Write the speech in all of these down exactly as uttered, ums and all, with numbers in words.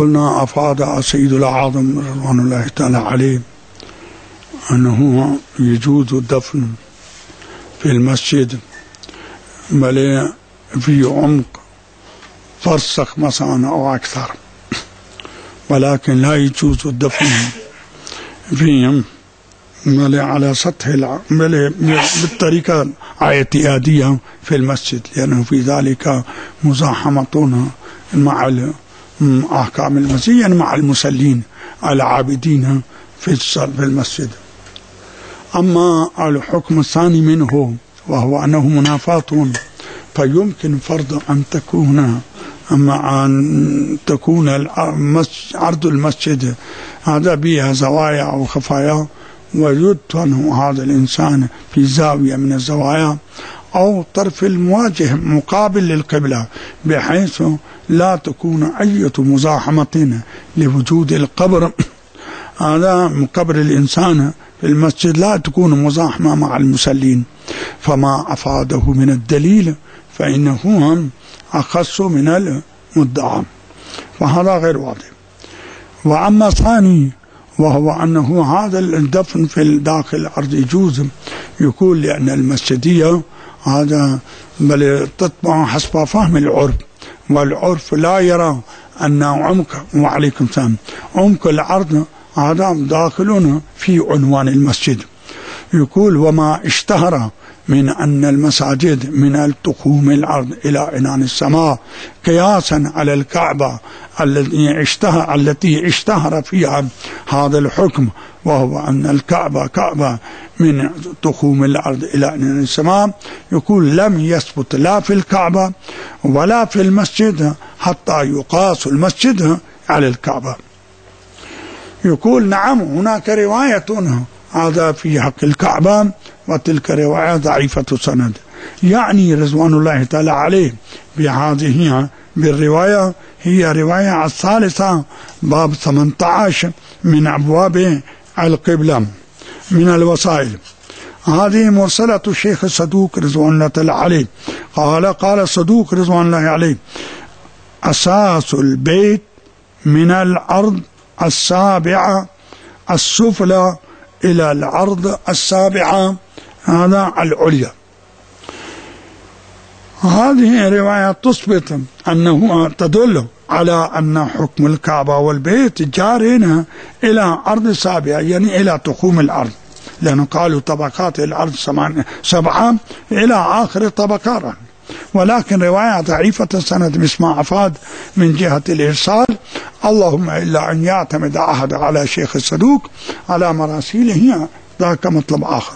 قلنا أفاد سيد الأعظم رضوان الله تعالى عليه أنه يجوز الدفن في المسجد بل في عمق فرسخ مثلا أو أكثر، ولكن لا يجوز الدفن فيهم بل على سطح بل بالطريقة الاعتيادية في المسجد، لأنه في ذلك مزاحمة مع أحكام المسجد، يعني مع المصلين العابدين في المسجد. أما الحكم الثاني منه وهو أنه منافاة، فيمكن فرض أن تكون أما أن تكون عرض المسجد هذا بها زوايا أو خفايا، ويدفن هذا الإنسان في زاوية من الزوايا أو طرف المواجه مقابل للقبلة، بحيث لا تكون أي مزاحمة لوجود القبر. هذا قبر الإنسان في المسجد لا تكون مزاحمة مع المصلين، فما أفاده من الدليل فإنه أخص من المدعى، فهذا غير واضح. وأما ثاني وهو أنه هذا الدفن في داخل الأرض يجوز، يقول لأن المسجدية هذا بل تطبع حسب فهم العرف، والعرف لا يرى أن عمق وعليكم السلام عمق الأرض هذا داخلون في عنوان المسجد. يقول وما اشتهر من أن المساجد من تخوم الأرض إلى عنان السماء قياسا على الكعبة التي اشتهر التي اشتهر فيها هذا الحكم، وهو أن الكعبة كعبة من تخوم الأرض إلى عنان السماء، يقول لم يثبت لا في الكعبة ولا في المسجد حتى يقاس المسجد على الكعبة. يقول نعم هناك رواية هذا في حق الكعبة، وتلك رواية ضعيفة السند، يعني رضوان الله تعالى عليه بهذه بالرواية هي رواية الثالثة باب ثمانية عشر من أبواب القبلة من الوسائل. هذه مرسلة الشيخ الصدوق رضوان الله تعالى عليه قال قال الصدوق رضوان الله عليه أساس البيت من الأرض السابعة السفلى إلى الأرض السابعة هذا العليا. هذه رواية تثبت أنه تدل على أن حكم الكعبة والبيت جارين إلى أرض سابعة، يعني إلى تخوم الأرض، لأنه قالوا طبقات الأرض سبعة إلى آخر الطبقات، ولكن رواية ضعيفة السند مثل ما أفاد من جهة الإرسال، اللهم إلا أن يعتمد أحد على شيخ الصدوق على مراسيله ذاك مطلب آخر.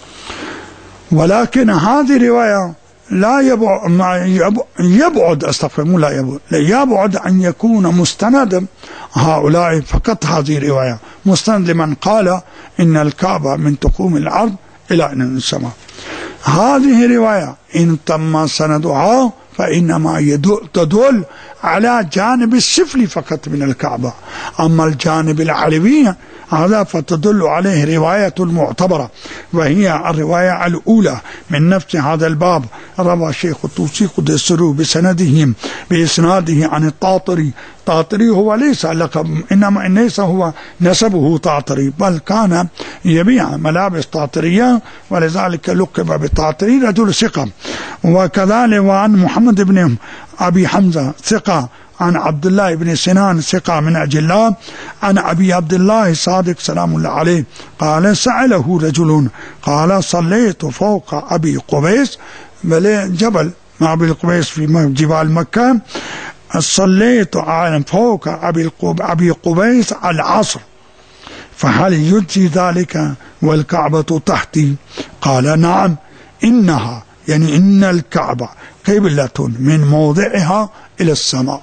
ولكن هذه رواية لا يبعد يبعد استغفر لا يبعد لا يبعد أن يكون مستند هؤلاء فقط هذه رواية مستند لمن قال إن الكعبة من تقوم الأرض إلى أن السماء. هذه رواية إن تم سندها فإنما تدل على جانب السفلي فقط من الكعبة، أما الجانب العلوي هذا فتدل عليه رواية معتبرة، وهي الرواية الأولى من نفس هذا الباب. روى الشيخ الطوسي قدس سره بسنده بإسناده عن الطاطري. طاطري هو ليس لقب، إنما ليس هو نسبه طاطري، بل كان يبيع ملابس طاطرية ولذلك لقب بالطاطري، رجل ثقة. وكذلك وعن محمد بن أبي حمزة ثقة، عن عبد الله بن سنان ثقة من أجلاء، عن أبي عبد الله صادق سلام الله عليه قال سأله رجل قال صليت فوق أبي قبيس، بل جبل مع أبي قبيس في جبال مكة، صليت فوق أبي قبيس العصر فهل يجزي ذلك والكعبة تحتي؟ قال نعم إنها يعني إن الكعبة قبلة من موضعها إلى السماء.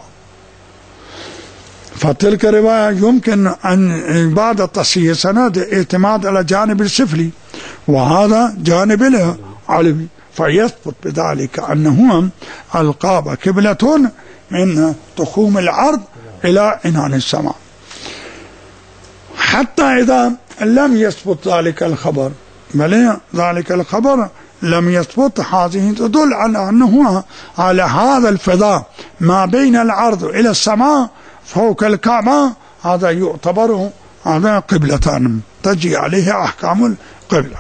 فتلك رواية يمكن أن بعد تصحيح سند اعتماد على جانب السفلي، وهذا جانب العلوي، فيثبت بذلك أنه الكعبة قبلة من تخوم الأرض إلى عنان السماء. حتى إذا لم يثبت ذلك الخبر، بل ذلك الخبر لم يثبت، هذه تدل على أنه على هذا الفضاء ما بين الأرض إلى السماء فوق الكعبة هذا يعتبر هذا قبلتان تجي عليه أحكام القبلة.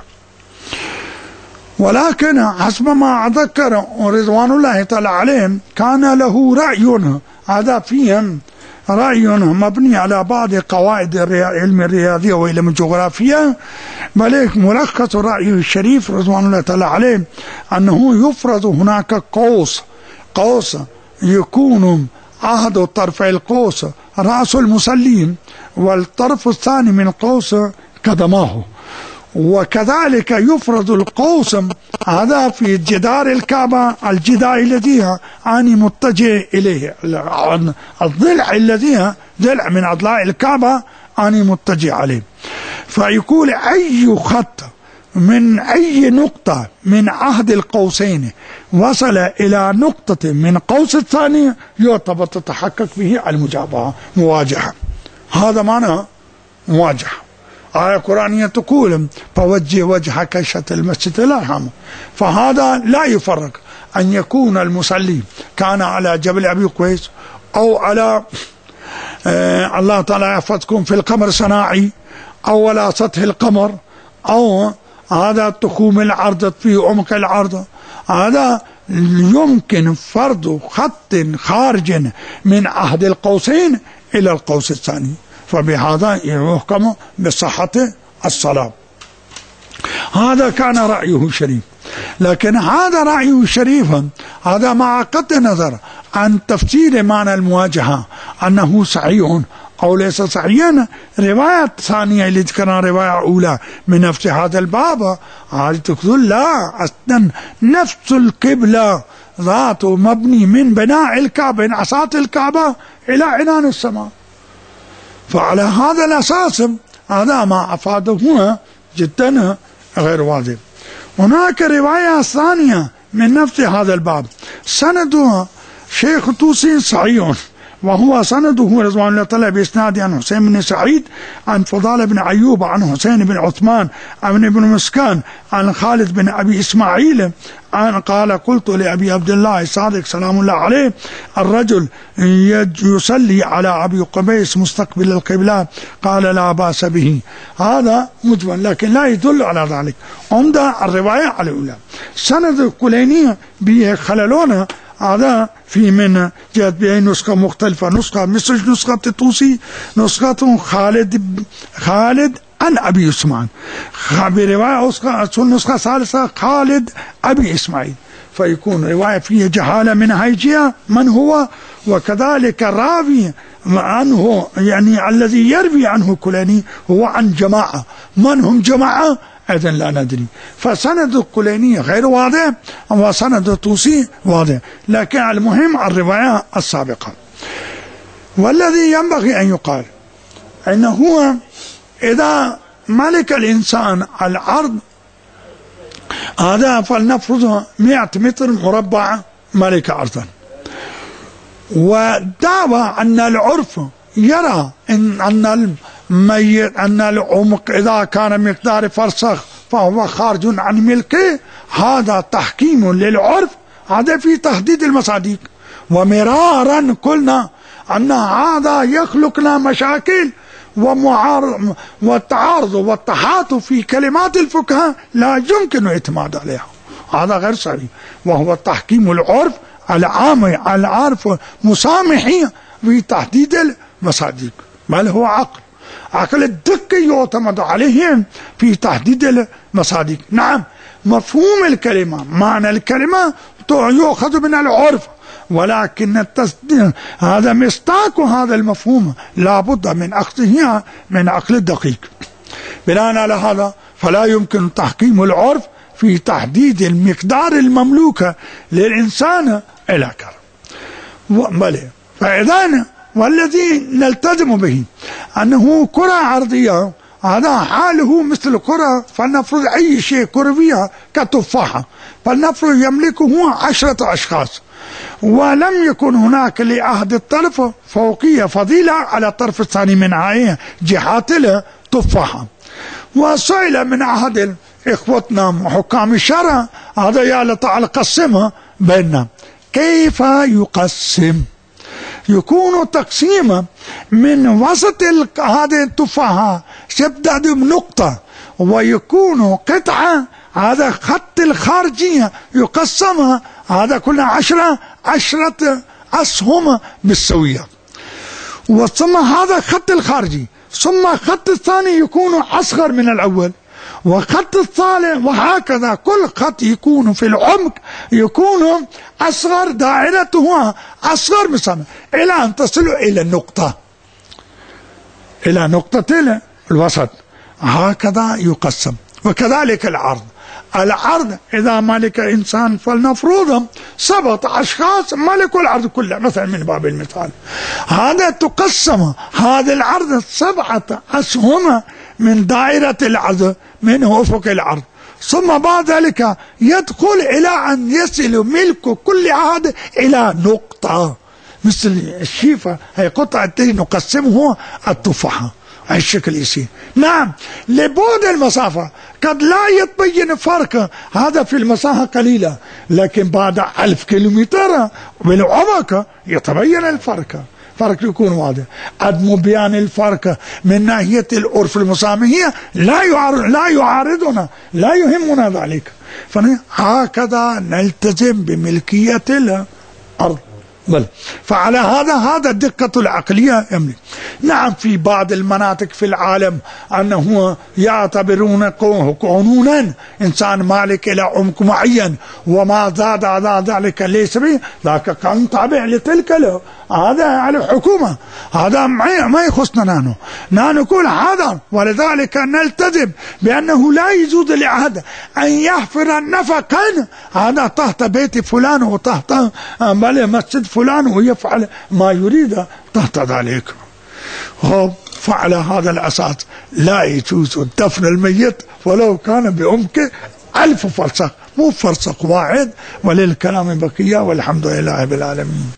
ولكن حسب ما أذكر رضوان الله تعالى عليهم كان له رأي، هذا فيهم رأي مبني على بعض قواعد علم الرياضية وعلم الجغرافيا، بل ملخص رأيه الشريف رضوان الله تعالى عليه أنه يفرض هناك قوس قوس يكون أحد طرفي القوس رأس المصلين والطرف الثاني من القوس قدماه، وكذلك يفرض القوس هذا في جدار الكعبة، الجدار الذي أنا متجه إليه، الضلع الذي ضلع من أضلاع الكعبة أنا متجه عليه. فيقول أي خط من أي نقطة من أحد القوسين وصل إلى نقطة من قوس الثاني يعتبر تتحقق به المجابهة مواجهة. هذا معنى مواجهة. آية قرآنية تقول فوجه وجهك شطر المسجد الحرام، فهذا لا يفرق أن يكون المصلي كان على جبل أبي قبيس أو على آه الله تعالى يحفظكم في القمر صناعي أو على سطح القمر أو هذا تخوم العرض في عمق العرض. هذا يمكن فرض خط خارج من أحد القوسين إلى القوس الثاني، فبهذا يحكم بصحة الصلاة. هذا كان رأيه الشريف. لكن هذا رأيه الشريف هذا مع قطع النظر عن تفسير معنى المواجهة أنه صحيح أو ليس صحيحا. رواية ثانية اللي ذكرنا رواية أولى من نفس هذا الباب هذه تقول لا، أصلا نفس القبلة ذاته مبني من بناء الكعبة من عصات الكعبة إلى عنان السماء. فعلى هذا الأساس هذا ما أفاده هنا جدا غير واضح. هناك رواية ثانية من نفس هذا الباب سندها شيخ طوسي صحيح، وهو سنده رضوان الله تعالى بإسناد عن حسين بن سعيد عن فضال بن أيوب عن حسين بن عثمان عن ابن مسكان عن خالد بن أبي إسماعيل عن قال قلت لأبي عبد الله الصادق سلام الله عليه الرجل يصلي على أبي قبيس مستقبل القبلة قال لا بأس به. هذا مجمل لكن لا يدل على ذلك. عند الرواية على الأولى سند الكلينية به خللونه هذا في من جهة بأي نسخة مختلفة، نسخة مثل نسخة طوسي، نسخة خالد خالد عن أبي عثمان، برواية نسخة ثالثة خالد أبي إسماعيل، فيكون رواية فيها جهالة من هيجية من هو، وكذلك الراوي عنه يعني الذي يروي عنه كلاني هو عن جماعة، من هم جماعة إذن لا ندري. فسند الكليني غير واضح وسند طوسي واضح، لكن المهم الرواية السابقة. والذي ينبغي أن يقال أنه إذا ملك الإنسان الأرض هذا فلنفرض مئة متر مربع ملك أرضا، ودعوى أن العرف يرى إن أن الميت أن العمق إذا كان مقدار فرسخ فهو خارج عن ملكه، هذا تحكيم للعرف، هذا في تحديد المصادق. ومرارا قلنا أن هذا يخلق لنا مشاكل ومعارض والتعارض والتحاطف في كلمات الفقهاء لا يمكن الاعتماد عليها، هذا غير صحيح. وهو تحكيم العرف العام العرف مسامحي في تحديد المصادق، بل هو عقل عقل الدقة يعتمد عليهم في تحديد المصادق. نعم مفهوم الكلمة معنى الكلمة يؤخذ من العرف، ولكن التصديق هذا مصداق هذا المفهوم لا بد من أخذه من عقل الدقيق. بناء على هذا فلا يمكن تحكيم العرف في تحديد المقدار المملوك للإنسان إلى كذا. فإذا والذي نلتزم به أنه كرة عرضية هذا حاله مثل كرة، فلنفرض أي شيء كروية كتفاحة فلنفرض يملكه عشرة أشخاص، ولم يكن هناك لأحد الطرف فوقية فضيلة على الطرف الثاني من هذه جهات التفاحة. وسئل من أحد إخوتنا حكام الشرع هذا يا لطال قسمها بيننا، كيف يقسم؟ يكون تقسيمه من وسط هذه التفاحة يبدأ بنقطة، ويكون قطعة هذا خط الخارجية يقسمها هذا كلها عشرة عشرة أسهم بالسوية، وثم هذا خط الخارجي، ثم الخط الثاني يكون أصغر من الأول، وخط الثالث، وهكذا كل خط يكون في العمق يكون أصغر، دائرته أصغر مسامة إلى أن تصل إلى النقطة، إلى نقطة الوسط. هكذا يقسم. وكذلك العرض، العرض إذا ملك إنسان فلنفرض سبعة أشخاص ملكوا العرض كله مثلا من باب المثال، هذا تقسم هذا العرض سبعة أسهم من دائرة العرض من أفق العرض، ثم بعد ذلك يدخل إلى أن يصل ملك كل عهد إلى نقطة مثل الشيفة، هي قطعة نقسمه التفاحة الشكل يصير. نعم لبعد المسافة قد لا يتبين فرق، هذا في المساحة قليلة، لكن بعد ألف كيلومتر بالعمق يتبين الفرق، فرق يكون واضح. عدم بيان الفرق من ناحية العرف المسامية لا يعارض لا يعارضنا، لا يهمنا ذلك، فهكذا نلتزم بملكية الأرض. بل فعلى هذا هذا الدقة العقلية يملك. نعم في بعض المناطق في العالم أنه يعتبرون قانونا إنسان مالك إلى عمق معين وما زاد على ذلك ليس به، ذاك كان تابع لتلك له، هذا على الحكومة، هذا ما يخصنا نحن، نحن نقول هذا. ولذلك نلتزم بأنه لا يجوز لأحد أن يحفر نفقا هذا تحت بيت فلان وتحت مسجد فلان ويفعل ما يريد تحت ذلك. فعلى هذا الأساس لا يجوز دفن الميت ولو كان بعمق ألف فرسخ، مو فرسخ واحد. وللكلام بقية، والحمد لله رب العالمين.